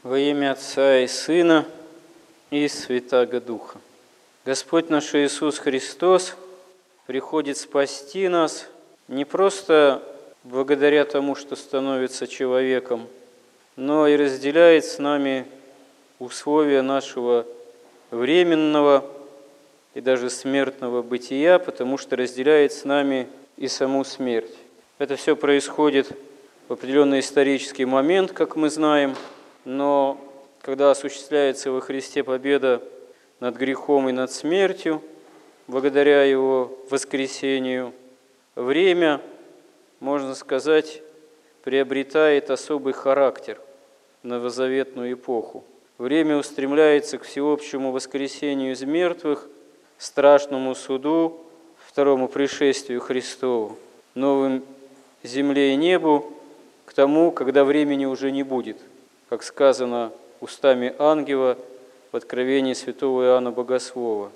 Во имя Отца и Сына и Святаго Духа. Господь наш Иисус Христос приходит спасти нас не просто благодаря тому, что становится человеком, но и разделяет с нами условия нашего временного и даже смертного бытия, потому что разделяет с нами и саму смерть. Это все происходит в определенный исторический момент, как мы знаем, но когда осуществляется во Христе победа над грехом и над смертью, благодаря Его воскресению, время, можно сказать, приобретает особый характер в новозаветную эпоху. Время устремляется к всеобщему воскресению из мертвых, страшному суду, второму пришествию Христову, новым земле и небу, к тому, когда времени уже не будет, как сказано устами ангела в откровении святого Иоанна Богослова.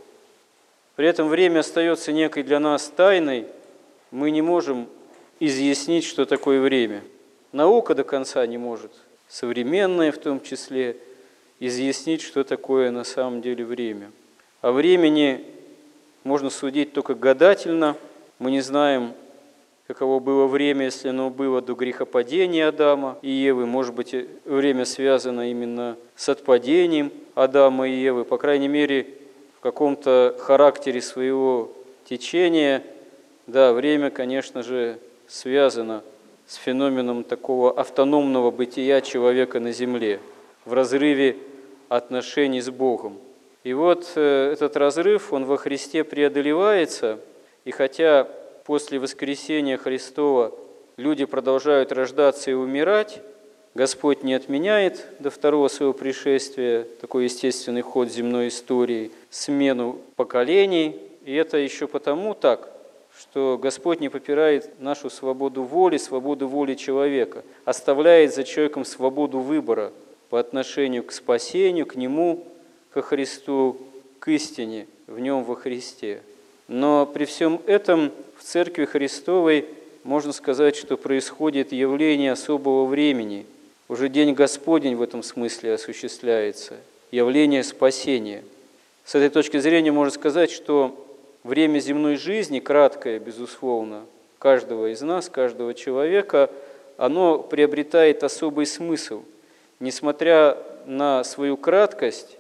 При этом время остается некой для нас тайной, мы не можем изъяснить, что такое время. Наука до конца не может, современная в том числе, изъяснить, что такое на самом деле время. О времени можно судить только гадательно. Мы не знаем, каково было время, если оно было до грехопадения Адама и Евы. Может быть, время связано именно с отпадением Адама и Евы. По крайней мере, в каком-то характере своего течения, да, время, конечно же, связано с феноменом такого автономного бытия человека на земле, в разрыве отношений с Богом. И вот этот разрыв, он во Христе преодолевается, и хотя после воскресения Христова люди продолжают рождаться и умирать, Господь не отменяет до второго своего пришествия такой естественный ход земной истории, смену поколений. И это еще потому так, что Господь не попирает нашу свободу воли человека, оставляет за человеком свободу выбора по отношению к спасению, к Нему, ко Христу, к истине в Нем во Христе. Но при всем этом в Церкви Христовой можно сказать, что происходит явление особого времени. Уже День Господень в этом смысле осуществляется, явление спасения. С этой точки зрения можно сказать, что время земной жизни, краткое, безусловно, каждого из нас, каждого человека, оно приобретает особый смысл. Несмотря на свою краткость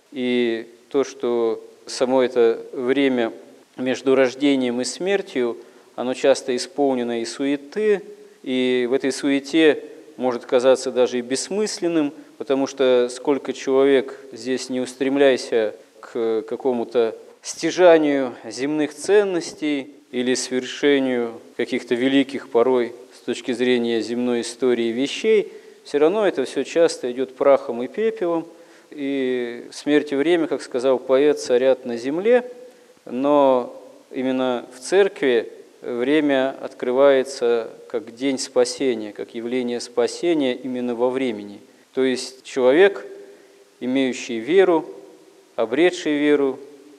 и то, что само это время между рождением и смертью, оно часто исполнено и суеты, и в этой суете может казаться даже и бессмысленным, потому что сколько человек здесь не устремляйся к какому-то стяжанию земных ценностей или свершению каких-то великих порой с точки зрения земной истории вещей, все равно это все часто идет прахом и пепелом, и смерть и время, как сказал поэт, царят на земле, но именно в церкви время открывается как день спасения, как явление спасения именно во времени. То есть человек, имеющий веру, обретший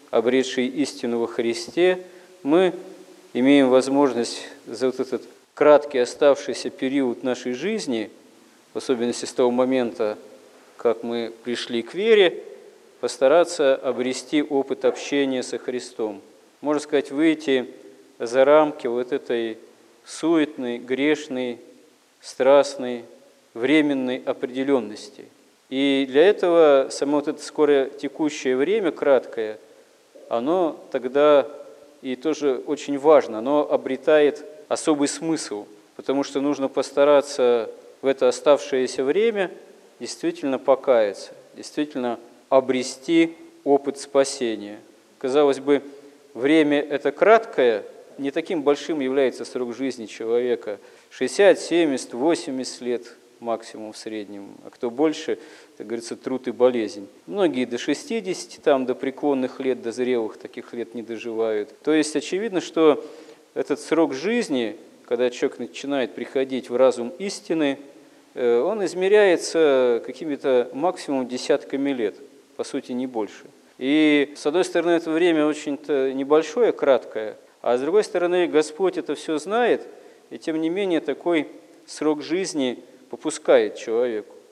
истину во Христе, мы имеем возможность за вот этот краткий оставшийся период нашей жизни, в особенности с того момента, как мы пришли к вере, постараться обрести опыт общения со Христом. Можно сказать, выйти за рамки вот этой суетной, грешной, страстной, временной определенности. И для этого само вот это скоро текущее время, краткое, оно тогда и тоже очень важно, оно обретает особый смысл, потому что нужно постараться в это оставшееся время действительно покаяться, действительно обрести опыт спасения. Казалось бы, время это краткое, не таким большим является срок жизни человека. 60, 70, 80 лет максимум в среднем, а кто больше, как говорится, труд и болезнь. Многие до 60, там, до преклонных лет, до зрелых таких лет не доживают. То есть очевидно, что этот срок жизни, когда человек начинает приходить в разум истины, он измеряется какими-то максимум десятками лет, по сути, не больше. И, с одной стороны, это время очень-то небольшое, краткое, а с другой стороны, Господь это все знает, и тем не менее такой срок жизни попускает человеку.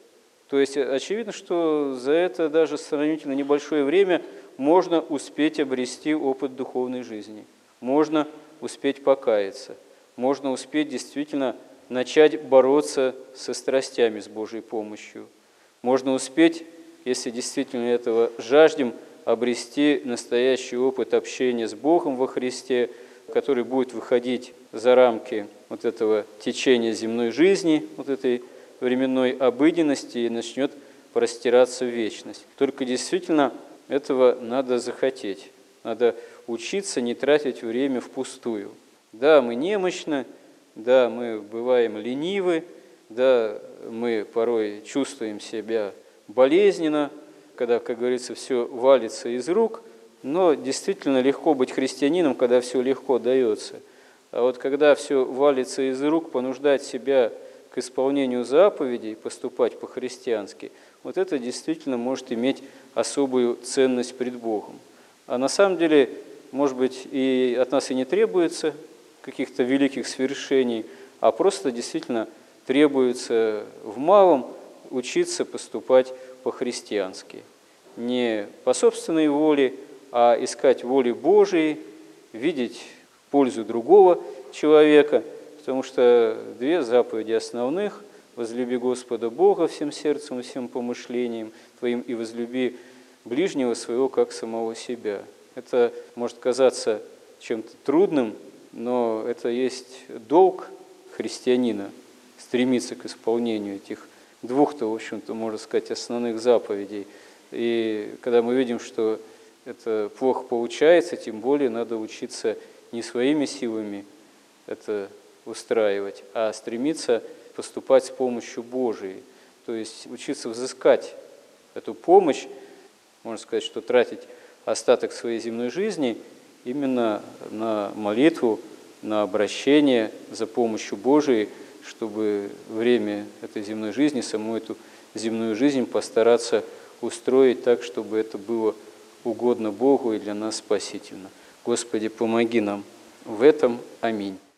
То есть очевидно, что за это даже сравнительно небольшое время можно успеть обрести опыт духовной жизни, можно успеть покаяться, можно успеть действительно начать бороться со страстями с Божьей помощью, можно успеть, если действительно этого жаждем, обрести настоящий опыт общения с Богом во Христе, который будет выходить за рамки вот этого течения земной жизни, вот этой временной обыденности и начнет простираться в вечность. Только действительно этого надо захотеть. Надо учиться не тратить время впустую. Да, мы немощны, да, мы бываем ленивы, да, мы порой чувствуем себя болезненно, когда, как говорится, все валится из рук, но действительно легко быть христианином, когда все легко дается. А вот когда все валится из рук, понуждать себя к исполнению заповедей, поступать по-христиански, вот это действительно может иметь особую ценность пред Богом. А на самом деле, может быть, и от нас и не требуется каких-то великих свершений, а просто действительно требуется в малом учиться поступать по-христиански. Не по собственной воле, а искать воли Божией, видеть пользу другого человека, потому что две заповеди основных: возлюби Господа Бога всем сердцем и всем помышлением твоим, и возлюби ближнего своего, как самого себя. Это может казаться чем-то трудным, но это есть долг христианина – стремиться к исполнению этих двух-то, в общем-то, можно сказать, основных заповедей. И когда мы видим, что это плохо получается, тем более надо учиться не своими силами это устраивать, а стремиться поступать с помощью Божией. То есть учиться взыскать эту помощь, можно сказать, что тратить остаток своей земной жизни именно на молитву, на обращение за помощью Божией, чтобы время этой земной жизни, саму эту земную жизнь постараться устроить так, чтобы это было угодно Богу и для нас спасительно. Господи, помоги нам в этом. Аминь.